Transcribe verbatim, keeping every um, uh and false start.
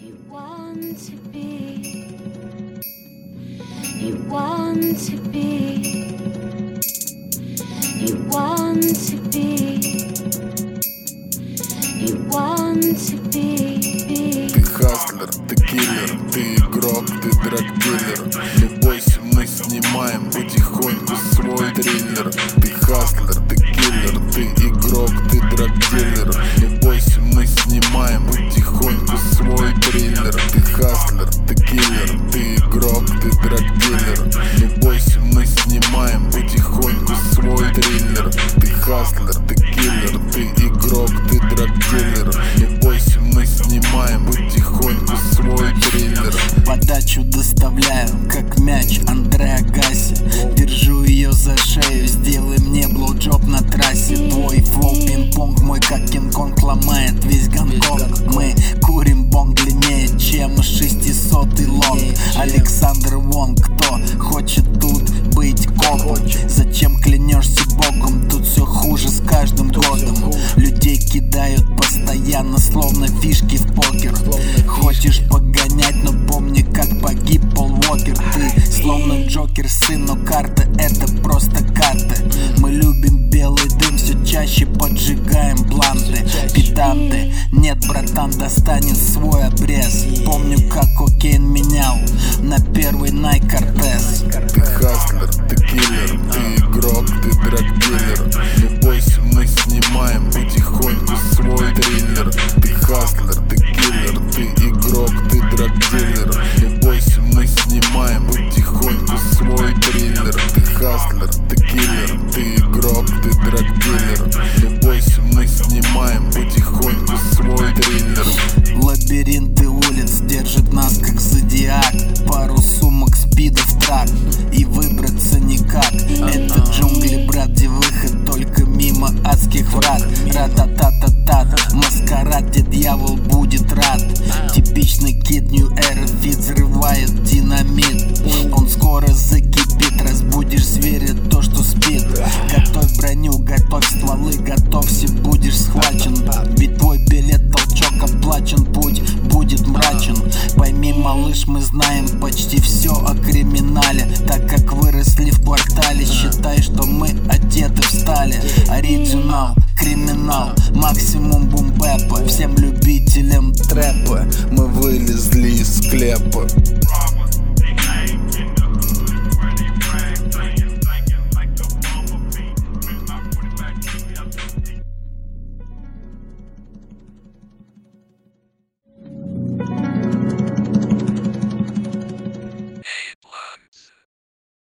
You want to be, you want to be, you want to be, you want to be, be. Ты хаслер, ты киллер, ты игрок, ты драгдилер. Не бойся, мы снимаем потихоньку свой триллер. Ты хаслер, ты киллер, ты игрок, ты драгдилер. Не бойся, мы снимаем потихоньку свой триллер. Ты хаслер, ты киллер, ты игрок, ты драгдилер. Не бойся, мы снимаем потихоньку свой триллер. Ты хаслер, ты киллер, ты игрок, ты драгдилер. Не бойся, мы снимаем потихоньку свой триллер. Подачу доставляю, как мяч Андре Агаси. Держу ее за шею, сделай мне блоуджоп на трассе. Твой флоу пинг-понг, мой как Кинг-Конг ломает весь Гонконг. Мы курим бонг длиннее, чем шестисотый лонг. Александр Вонг, кто хочет тут быть копом? Зачем клянешься богом? Тут все хуже с каждым годом. Людей кидают постоянно, словно фишки в покер. Хочешь погонять, но помни, как погиб Пол Уокер. Ты словно Джокер, сын, но карта — это просто карта. Мы любим белый дым, все чаще поджигаем бланты. Педанты, нет, братан, достанет свой обрез. Помню, как кокейн менял на первый Nike Cortez. Ты хаслер, ты киллер, ты игрок, ты драгдилер. Не бойся, мы снимаем потихоньку свой триллер. Ты хаслер, ты киллер, ты игрок, ты драгдилер. Не бойся, мы снимаем потихоньку свой триллер. Ты хаслер, ты киллер, ты игрок, ты драгдилер. Не бойся, мы снимаем потихоньку свой триллер. Лабиринты улиц держат нас как зодиак. Пару сумок спида в трак, и выбраться никак. Это джунгли, брат, где выход только мимо адских врат. Ра-та-та-та-та, маскарад, где дьявол будет рад. Типичный кид New Era, фит взрывает динамит. Он скоро закипит, разбудишь зверя, то, что спит. Готовь броню, готовь стволы, готовься, будешь схвачен. Ведь твой билет толчок оплачен, путь будет мрачен. Пойми, малыш, мы знаем почти все о криминале, так как выросли в квартале. Считай, что мы одеты в стали. Оригинал, криминал, максимум бум-бэпа. Всем любителям трэпа Мы вылезли из склепа.